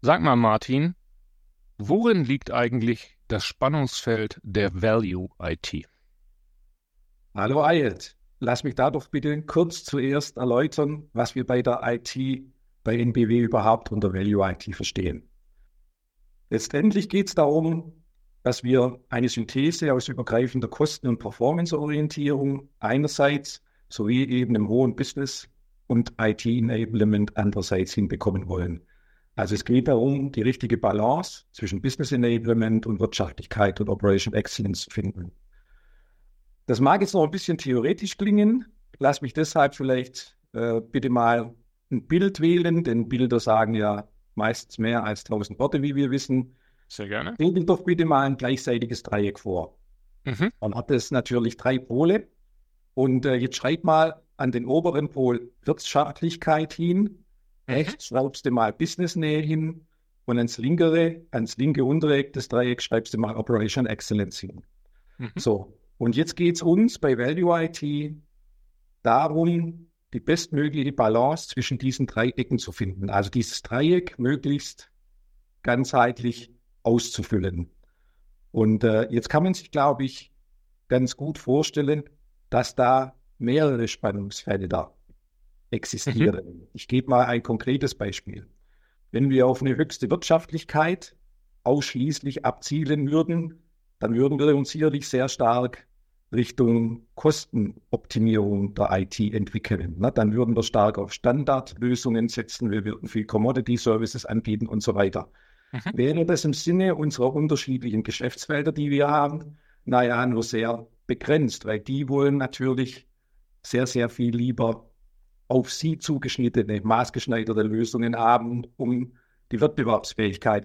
Sag mal, Martin, worin liegt eigentlich das Spannungsfeld der Value IT? Hallo Ayet, lass mich da doch bitte kurz zuerst erläutern, was wir bei der IT, bei NBW überhaupt unter Value IT verstehen. Letztendlich geht es darum, dass wir eine Synthese aus übergreifender Kosten- und Performance-Orientierung einerseits sowie eben im hohen Business- und IT-Enablement andererseits hinbekommen wollen. Also es geht darum, die richtige Balance zwischen Business Enablement und Wirtschaftlichkeit und Operation Excellence zu finden. Das mag jetzt noch ein bisschen theoretisch klingen. Lass mich deshalb vielleicht bitte mal ein Bild wählen, denn Bilder sagen ja meistens mehr als 1000 Worte, wie wir wissen. Sehr gerne. Stell dir doch bitte mal ein gleichseitiges Dreieck vor. Mhm. Dann hat es natürlich 3 Pole. Und jetzt schreib mal an den oberen Pol Wirtschaftlichkeit hin. Rechts schreibst du mal Business-Nähe hin. Und ans linke Untereck des Dreiecks schreibst du mal Operation Excellence hin. Mhm. So, und jetzt geht es uns bei Value IT darum, die bestmögliche Balance zwischen diesen Dreiecken zu finden. Also dieses Dreieck möglichst ganzheitlich auszufüllen. Und jetzt kann man sich, glaube ich, ganz gut vorstellen, dass da mehrere Spannungsfelder Mhm. existieren. Ich gebe mal ein konkretes Beispiel. Wenn wir auf eine höchste Wirtschaftlichkeit ausschließlich abzielen würden, dann würden wir uns sicherlich sehr stark Richtung Kostenoptimierung der IT entwickeln. Dann würden wir stark auf Standardlösungen setzen, wir würden viel Commodity-Services anbieten und so weiter. Mhm. Wäre das im Sinne unserer unterschiedlichen Geschäftsfelder, die wir haben? Naja, nur sehr begrenzt, weil die wollen natürlich sehr, sehr viel lieber auf sie zugeschnittene, maßgeschneiderte Lösungen haben, um die Wettbewerbsfähigkeit,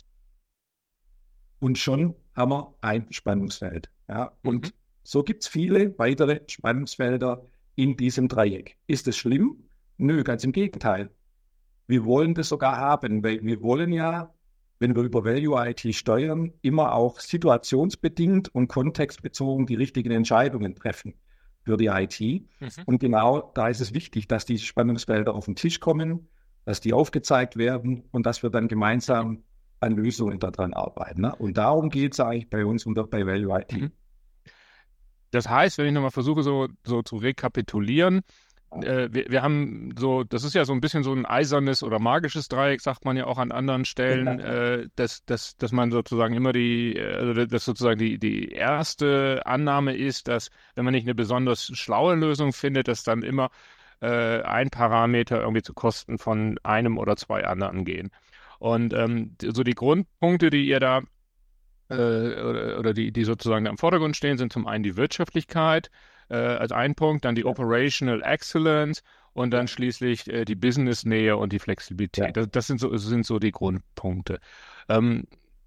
und schon haben wir ein Spannungsfeld. Ja? Mhm. Und so gibt es viele weitere Spannungsfelder in diesem Dreieck. Ist es schlimm? Nö, ganz im Gegenteil. Wir wollen das sogar haben, weil wir wollen ja, wenn wir über Value IT steuern, immer auch situationsbedingt und kontextbezogen die richtigen Entscheidungen treffen für die IT. Mhm. Und genau da ist es wichtig, dass diese Spannungsfelder auf den Tisch kommen, dass die aufgezeigt werden und dass wir dann gemeinsam an Lösungen daran arbeiten. Ne? Und darum geht es eigentlich bei uns und auch bei Value IT. Mhm. Das heißt, wenn ich nochmal versuche, so zu rekapitulieren, wir haben so, das ist ja so ein bisschen so ein eisernes oder magisches Dreieck, sagt man ja auch an anderen Stellen, dass man sozusagen immer also dass sozusagen die erste Annahme ist, dass wenn man nicht eine besonders schlaue Lösung findet, dass dann immer ein Parameter irgendwie zu Kosten von einem oder zwei anderen gehen. Und so die Grundpunkte, die ihr da oder die sozusagen da im Vordergrund stehen, sind zum einen die Wirtschaftlichkeit als ein Punkt, dann die Ja, Operational Excellence und dann ja, schließlich die Business-Nähe und die ja. Flexibilität. Das sind so die Grundpunkte. Ähm,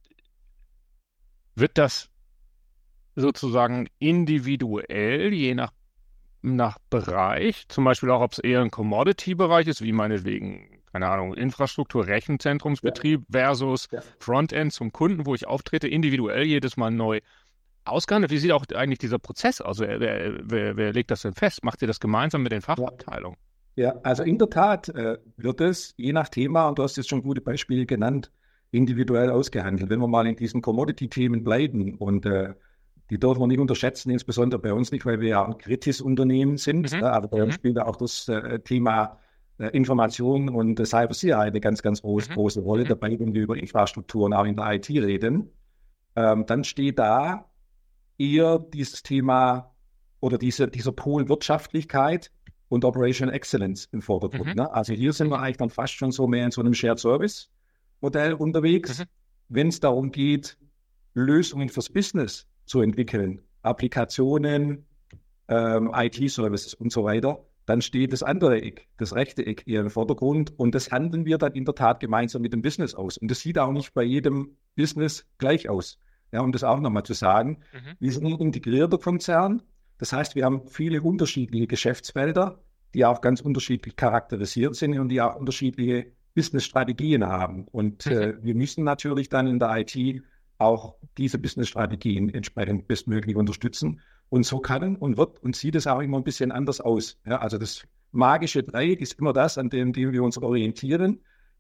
Wird das sozusagen individuell, je nach Bereich, zum Beispiel auch, ob es eher ein Commodity-Bereich ist, wie meinetwegen, keine Ahnung, Infrastruktur, Ja, Rechenzentrumsbetrieb versus ja. Frontend zum Kunden, wo ich auftrete, individuell jedes Mal neu ausgehandelt? Wie sieht auch eigentlich dieser Prozess aus? Wer legt das denn fest? Macht ihr das gemeinsam mit den Ja. Fachabteilungen? Ja, also in der Tat wird es je nach Thema, und du hast jetzt schon gute Beispiele genannt, individuell ausgehandelt. Wenn wir mal in diesen Commodity-Themen bleiben und die dürfen wir nicht unterschätzen, insbesondere bei uns nicht, weil wir ja ein Kritis-Unternehmen sind, Mhm. aber bei uns Mhm. spielt ja auch das Thema Information und Cybersicherheit eine ganz, ganz Mhm. große Rolle Mhm. dabei, wenn wir über Infrastruktur und auch in der IT reden. Dann steht da eher dieses Thema oder dieser Pol Wirtschaftlichkeit und Operational Excellence im Vordergrund. Mhm. Ne? Also hier sind wir Mhm. eigentlich dann fast schon so mehr in so einem Shared Service Modell unterwegs, Mhm. wenn es darum geht, Lösungen fürs Business zu entwickeln, Applikationen, IT-Services und so weiter, dann steht das andere Eck, das rechte Eck eher im Vordergrund und das handeln wir dann in der Tat gemeinsam mit dem Business aus. Und das sieht auch nicht bei jedem Business gleich aus. Ja, um das auch nochmal zu sagen, Mhm. wir sind ein integrierter Konzern. Das heißt, wir haben viele unterschiedliche Geschäftsfelder, die auch ganz unterschiedlich charakterisiert sind und die auch unterschiedliche Business-Strategien haben. Und Mhm. wir müssen natürlich dann in der IT auch diese Business-Strategien entsprechend bestmöglich unterstützen. Und so kann und wird und sieht es auch immer ein bisschen anders aus. Ja, also das magische Dreieck ist immer das, an dem wir uns orientieren.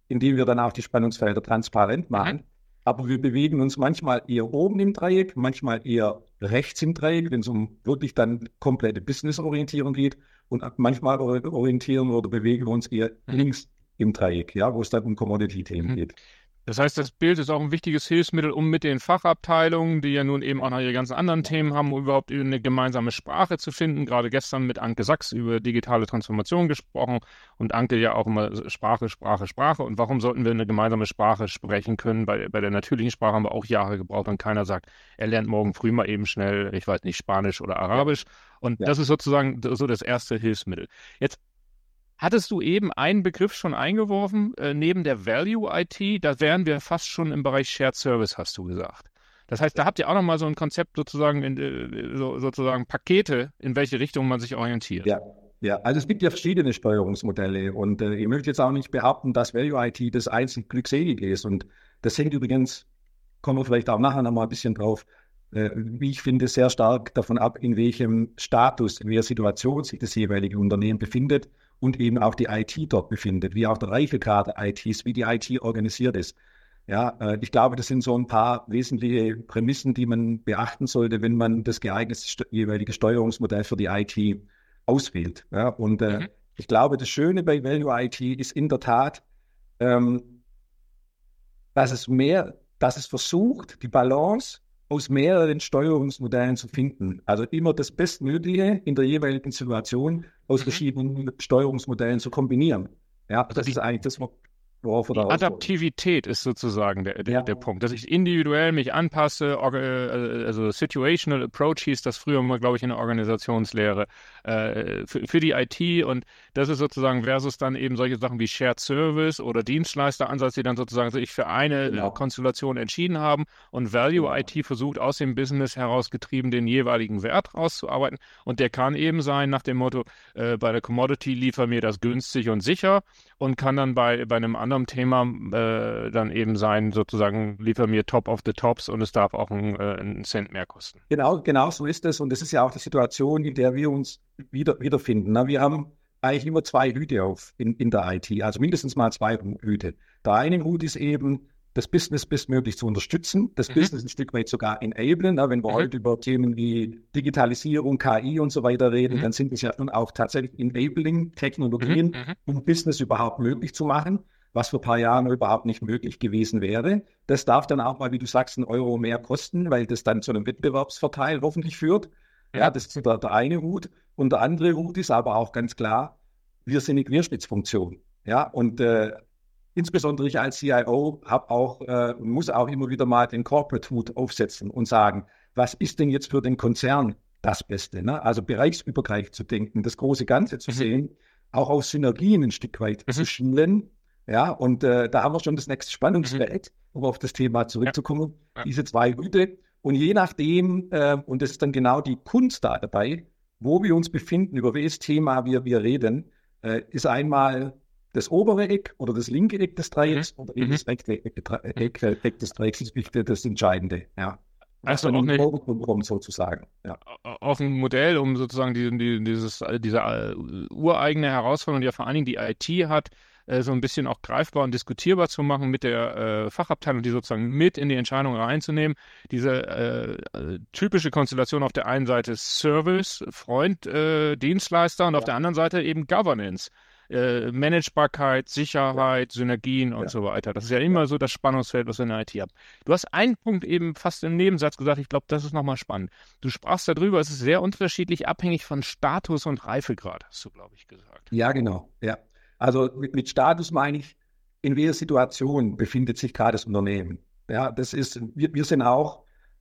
indem wir dann auch die Spannungsfelder transparent machen. Aber wir bewegen uns manchmal eher oben im Dreieck, manchmal eher rechts im Dreieck, wenn es um wirklich dann komplette Business-Orientierung geht. Und manchmal orientieren oder bewegen wir uns eher links im Dreieck, ja, wo es dann um Commodity-Themen geht. Das heißt, das Bild ist auch ein wichtiges Hilfsmittel, um mit den Fachabteilungen, die ja nun eben auch noch ihre ganzen anderen Themen haben, um überhaupt eine gemeinsame Sprache zu finden. Gerade gestern mit Anke Sachs über digitale Transformation gesprochen und Anke ja auch immer Sprache, Sprache, Sprache. Und warum sollten wir eine gemeinsame Sprache sprechen können? Bei der natürlichen Sprache haben wir auch Jahre gebraucht und keiner sagt, er lernt morgen früh mal eben schnell, ich weiß nicht, Spanisch oder Arabisch. Und das ist sozusagen so das erste Hilfsmittel. Jetzt hattest du eben einen Begriff schon eingeworfen, neben der Value IT, da wären wir fast schon im Bereich Shared Service, hast du gesagt. Das heißt, da habt ihr auch nochmal so ein Konzept sozusagen, sozusagen Pakete, in welche Richtung man sich orientiert. Ja, also es gibt ja verschiedene Steuerungsmodelle und ich möchte jetzt auch nicht behaupten, dass Value IT das einzig Glückselige ist. Und das hängt übrigens, kommen wir vielleicht auch nachher nochmal ein bisschen drauf, wie ich finde, sehr stark davon ab, in welchem Status, in welcher Situation sich das jeweilige Unternehmen befindet und eben auch die IT dort befindet, wie auch der Reifegrad der IT ist, wie die IT organisiert ist. Ja, ich glaube, das sind so ein paar wesentliche Prämissen, die man beachten sollte, wenn man das geeignete jeweilige Steuerungsmodell für die IT auswählt. Ja, und ich glaube, das Schöne bei Value IT ist in der Tat, dass es versucht, die Balance aus mehreren Steuerungsmodellen zu finden. Also immer das Bestmögliche in der jeweiligen Situation aus verschiedenen Steuerungsmodellen zu kombinieren. Ja, also das ist eigentlich das, worauf wir da Adaptivität ist sozusagen der Punkt, dass ich individuell mich anpasse, also Situational Approach hieß das früher mal, glaube ich, in der Organisationslehre, für die IT, und das ist sozusagen versus dann eben solche Sachen wie Shared Service oder Dienstleisteransatz, die dann sozusagen sich für eine Konstellation entschieden haben, und Value IT versucht aus dem Business herausgetrieben den jeweiligen Wert rauszuarbeiten, und der kann eben sein nach dem Motto, bei der Commodity liefer mir das günstig und sicher, und kann dann bei einem anderen Thema dann eben sein, sozusagen, liefer mir Top of the Tops und es darf auch einen Cent mehr kosten. Genau so ist es, und das ist ja auch die Situation, in der wir uns wiederfinden. Na, wir haben eigentlich immer zwei Hüte auf in der IT, also mindestens mal zwei Hüte. Der eine Hut ist eben, das Business bestmöglich zu unterstützen, das Business ein Stück weit sogar enablen. Wenn wir heute über Themen wie Digitalisierung, KI und so weiter reden, dann sind es ja nun auch tatsächlich Enabling-Technologien, um Business überhaupt möglich zu machen, was vor ein paar Jahren überhaupt nicht möglich gewesen wäre. Das darf dann auch mal, wie du sagst, €1 mehr kosten, weil das dann zu einem Wettbewerbsvorteil hoffentlich führt. Ja, das ist der eine Hut. Und der andere Hut ist aber auch ganz klar, wir sind eine Querschnittsfunktion. Ja, und insbesondere ich als CIO muss auch immer wieder mal den Corporate-Hut aufsetzen und sagen, was ist denn jetzt für den Konzern das Beste? Ne? Also bereichsübergreifend zu denken, das große Ganze zu sehen, auch auf Synergien ein Stück weit zu schielen. Ja, und da haben wir schon das nächste Spannungsfeld, um auf das Thema zurückzukommen, diese zwei Hüte. Und je nachdem, und das ist dann genau die Kunst da dabei, wo wir uns befinden, über welches Thema wir reden, ist einmal das obere Eck oder das linke Eck des Dreiecks oder eben das rechte Eck des Dreiecks ist das Entscheidende. Ja. Also auch eine, sozusagen. Ja. Auch ein Modell, um sozusagen diese ureigene Herausforderung, die ja vor allen Dingen die IT hat, so ein bisschen auch greifbar und diskutierbar zu machen mit der Fachabteilung, die sozusagen mit in die Entscheidung reinzunehmen. Diese typische Konstellation auf der einen Seite Service, Freund, Dienstleister, und auf der anderen Seite eben Governance. Managebarkeit, Sicherheit, Synergien und so weiter. Das ist ja immer so das Spannungsfeld, was wir in der IT haben. Du hast einen Punkt eben fast im Nebensatz gesagt, ich glaube, das ist nochmal spannend. Du sprachst darüber, es ist sehr unterschiedlich, abhängig von Status und Reifegrad, hast du, glaube ich, gesagt. Ja, genau. Ja. Also mit Status meine ich, in welcher Situation befindet sich gerade das Unternehmen. Ja, das ist, wir sind auch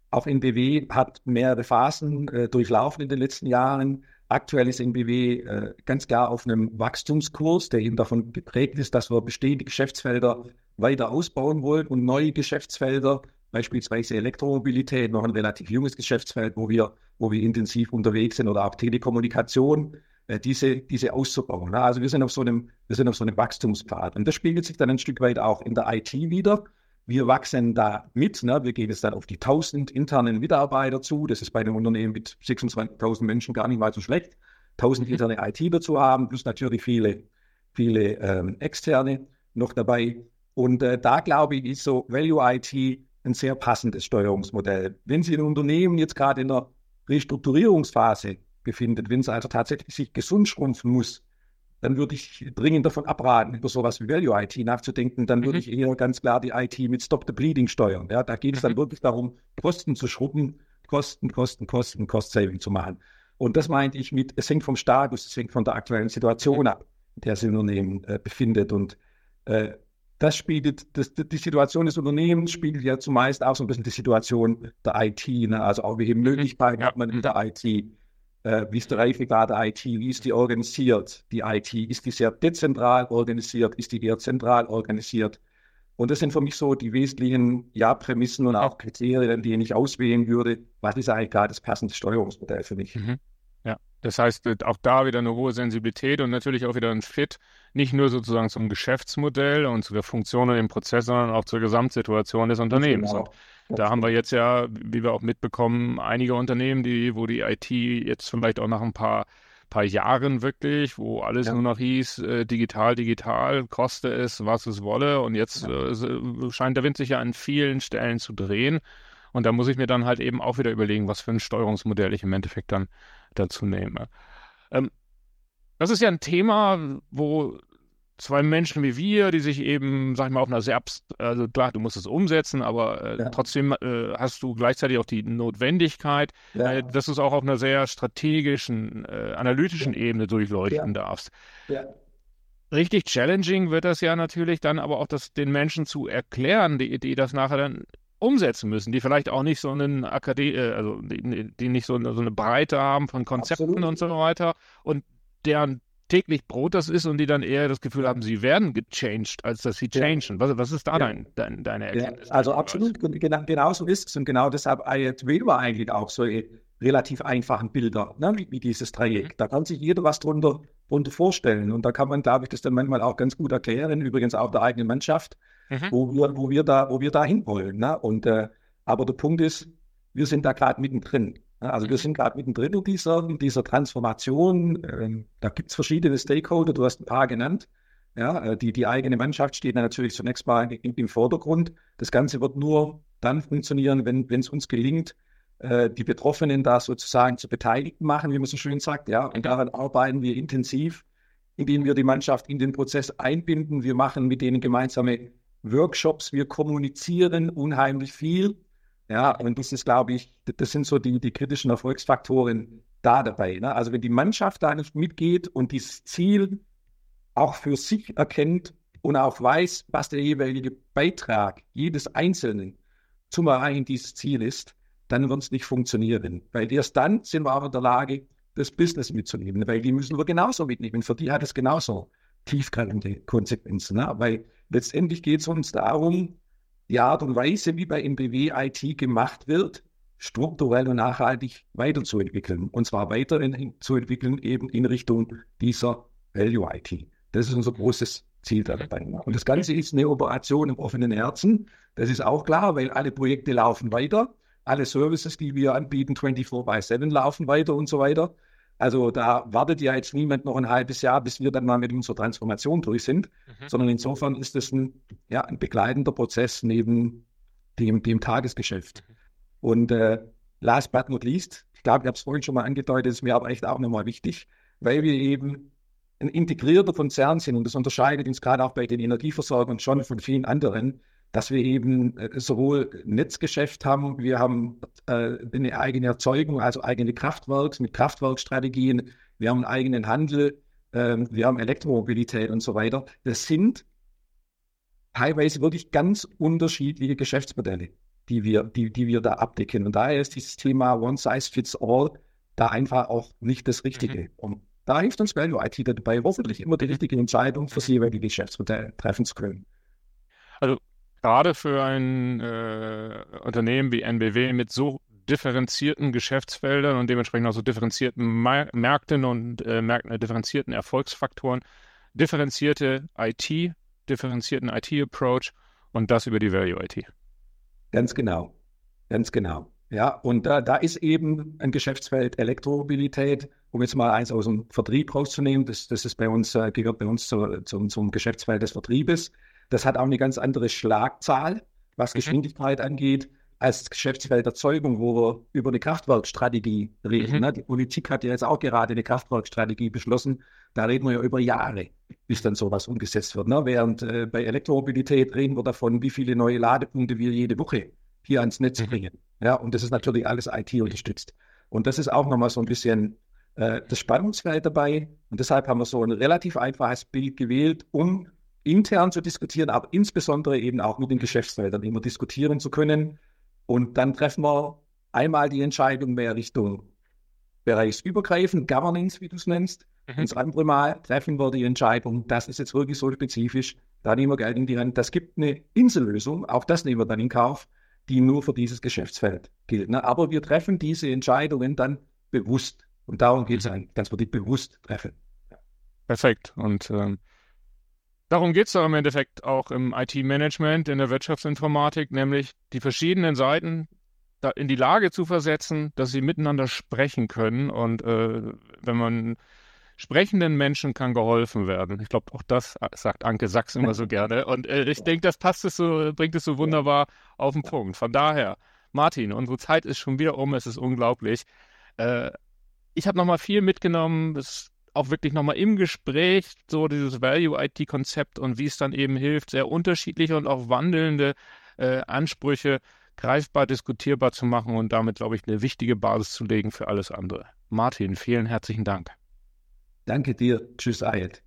NBW hat mehrere Phasen durchlaufen in den letzten Jahren. Aktuell ist NBW ganz klar auf einem Wachstumskurs, der eben davon geprägt ist, dass wir bestehende Geschäftsfelder weiter ausbauen wollen und neue Geschäftsfelder, beispielsweise Elektromobilität, noch ein relativ junges Geschäftsfeld, wo wir intensiv unterwegs sind, oder auch Telekommunikation, diese auszubauen. Also wir sind auf so einem Wachstumspfad. Und das spiegelt sich dann ein Stück weit auch in der IT wieder. Wir wachsen da mit. Wir gehen jetzt dann auf die 1000 internen Mitarbeiter zu. Das ist bei einem Unternehmen mit 26.000 Menschen gar nicht mal so schlecht. 1000 interne IT dazu haben, plus natürlich viele externe noch dabei. Und da glaube ich, ist so Value IT ein sehr passendes Steuerungsmodell. Wenn Sie ein Unternehmen jetzt gerade in der Restrukturierungsphase befindet, wenn es also tatsächlich sich gesund schrumpfen muss, dann würde ich dringend davon abraten, über sowas wie Value IT nachzudenken. Dann würde ich eher ganz klar die IT mit Stop the Bleeding steuern. Ja, da geht es dann wirklich darum, Kosten zu schrubben, Cost-Saving zu machen. Und das meinte ich mit, es hängt vom Status, es hängt von der aktuellen Situation ab, in der sich ein Unternehmen befindet. Und die Situation des Unternehmens spiegelt ja zumeist auch so ein bisschen die Situation der IT. Ne? Also auch welche Möglichkeiten hat man in der IT? Wie ist der Reifegrad der IT? Wie ist die organisiert? Die IT, ist die sehr dezentral organisiert? Ist die eher zentral organisiert? Und das sind für mich so die wesentlichen Prämissen und auch Kriterien, die ich auswählen würde. Was ist eigentlich gerade das passende Steuerungsmodell für mich? Ja, das heißt, auch da wieder eine hohe Sensibilität und natürlich auch wieder ein Fit, nicht nur sozusagen zum Geschäftsmodell und zu der Funktion und dem Prozess, sondern auch zur Gesamtsituation des Unternehmens. Genau. Und da haben wir jetzt ja, wie wir auch mitbekommen, einige Unternehmen, wo die IT jetzt vielleicht auch nach ein paar Jahren wirklich, wo alles nur noch hieß, digital, koste es, was es wolle. Und jetzt scheint der Wind sich ja an vielen Stellen zu drehen. Und da muss ich mir dann halt eben auch wieder überlegen, was für ein Steuerungsmodell ich im Endeffekt dann dazu nehme. Das ist ja ein Thema, wo zwei Menschen wie wir, die sich eben, sag ich mal, auf einer also klar, du musst es umsetzen, aber trotzdem hast du gleichzeitig auch die Notwendigkeit, dass du es auch auf einer sehr strategischen, analytischen Ebene durchleuchten darfst. Ja. Richtig challenging wird das ja natürlich dann aber auch den Menschen zu erklären, die das nachher dann umsetzen müssen, die vielleicht auch nicht so einen also die nicht so eine Breite haben von Konzepten und so weiter und deren täglich Brot das ist und die dann eher das Gefühl haben, sie werden gechanged, als dass sie changen. Was ist da deine Erkenntnis? Also absolut, genau so ist es und genau deshalb wählen wir eigentlich auch solche relativ einfachen Bilder, ne, wie dieses Dreieck. Da kann sich jeder was drunter vorstellen und da kann man, glaube ich, das dann manchmal auch ganz gut erklären, übrigens auch der eigenen Mannschaft, wo wir da hinwollen. Ne? Und aber der Punkt ist, wir sind da gerade mittendrin. Also wir sind gerade mittendrin in dieser Transformation. Da gibt es verschiedene Stakeholder, du hast ein paar genannt. Ja, die eigene Mannschaft steht natürlich zunächst mal im Vordergrund. Das Ganze wird nur dann funktionieren, wenn es uns gelingt, die Betroffenen da sozusagen zu Beteiligten machen, wie man so schön sagt. Ja, und daran arbeiten wir intensiv, indem wir die Mannschaft in den Prozess einbinden. Wir machen mit denen gemeinsame Workshops, wir kommunizieren unheimlich viel. Ja, und das ist, glaube ich, das sind so die kritischen Erfolgsfaktoren da dabei. Ne? Also wenn die Mannschaft da nicht mitgeht und dieses Ziel auch für sich erkennt und auch weiß, was der jeweilige Beitrag jedes Einzelnen zum Erreichen dieses Ziels ist, dann wird es nicht funktionieren. Weil erst dann sind wir auch in der Lage, das Business mitzunehmen, weil die müssen wir genauso mitnehmen. Für die hat es genauso tiefgreifende Konsequenzen. Ne? Weil letztendlich geht es uns darum, die Art und Weise, wie bei NBW IT gemacht wird, strukturell und nachhaltig weiterzuentwickeln. Und zwar weiterzuentwickeln eben in Richtung dieser Value IT. Das ist unser großes Ziel dabei. Und das Ganze ist eine Operation im offenen Herzen. Das ist auch klar, weil alle Projekte laufen weiter. Alle Services, die wir anbieten, 24/7 laufen weiter und so weiter. Also da wartet ja jetzt niemand noch ein halbes Jahr, bis wir dann mal mit unserer Transformation durch sind, sondern insofern ist es ein begleitender Prozess neben dem Tagesgeschäft. Und last but not least, ich glaube, ich habe es vorhin schon mal angedeutet, ist mir aber echt auch nochmal wichtig, weil wir eben ein integrierter Konzern sind und das unterscheidet uns gerade auch bei den Energieversorgern schon von vielen anderen, dass wir eben sowohl Netzgeschäft haben, wir haben eine eigene Erzeugung, also eigene Kraftwerke mit Kraftwerkstrategien, wir haben einen eigenen Handel, wir haben Elektromobilität und so weiter. Das sind teilweise wirklich ganz unterschiedliche Geschäftsmodelle, die wir da abdecken. Und daher ist dieses Thema One Size Fits All da einfach auch nicht das Richtige. Und da hilft uns Value IT dabei, hoffentlich immer die richtige Entscheidung für das jeweilige Geschäftsmodell treffen zu können. Also gerade für ein Unternehmen wie NBW mit so differenzierten Geschäftsfeldern und dementsprechend auch so differenzierten Märkten und differenzierten Erfolgsfaktoren, differenzierten IT-Approach und das über die Value IT. Ganz genau. Ja, und da ist eben ein Geschäftsfeld Elektromobilität, um jetzt mal eins aus dem Vertrieb rauszunehmen, das ist gehört bei uns zum Geschäftsfeld des Vertriebes. Das hat auch eine ganz andere Schlagzahl, was Geschwindigkeit angeht, als Geschäftsfeld Erzeugung, wo wir über eine Kraftwerkstrategie reden. Ne? Die Politik hat ja jetzt auch gerade eine Kraftwerkstrategie beschlossen. Da reden wir ja über Jahre, bis dann sowas umgesetzt wird. Ne? Während bei Elektromobilität reden wir davon, wie viele neue Ladepunkte wir jede Woche hier ans Netz bringen. Ja, und das ist natürlich alles IT-unterstützt. Und das ist auch nochmal so ein bisschen das Spannungsfeld dabei. Und deshalb haben wir so ein relativ einfaches Bild gewählt, um intern zu diskutieren, aber insbesondere eben auch mit den Geschäftsfeldern immer diskutieren zu können. Und dann treffen wir einmal die Entscheidung mehr Richtung bereichsübergreifend, Governance, wie du es nennst. Und das andere Mal treffen wir die Entscheidung, das ist jetzt wirklich so spezifisch, da nehmen wir Geld in die Hand. Das gibt eine Insellösung, auch das nehmen wir dann in Kauf, die nur für dieses Geschäftsfeld gilt. Ne? Aber wir treffen diese Entscheidungen dann bewusst. Und darum geht es eigentlich, dass wir die bewusst treffen. Perfekt. Und darum geht es doch im Endeffekt auch im IT-Management, in der Wirtschaftsinformatik, nämlich die verschiedenen Seiten da in die Lage zu versetzen, dass sie miteinander sprechen können. Und wenn man sprechenden Menschen kann geholfen werden. Ich glaube, auch das sagt Anke Sachs immer so gerne. Und ich denke, das bringt es so wunderbar auf den Punkt. Von daher, Martin, unsere Zeit ist schon wieder um. Es ist unglaublich. Ich habe nochmal viel mitgenommen. Es auch wirklich nochmal im Gespräch, so dieses Value-IT-Konzept und wie es dann eben hilft, sehr unterschiedliche und auch wandelnde Ansprüche greifbar, diskutierbar zu machen und damit, glaube ich, eine wichtige Basis zu legen für alles andere. Martin, vielen herzlichen Dank. Danke dir. Tschüss, Ayet.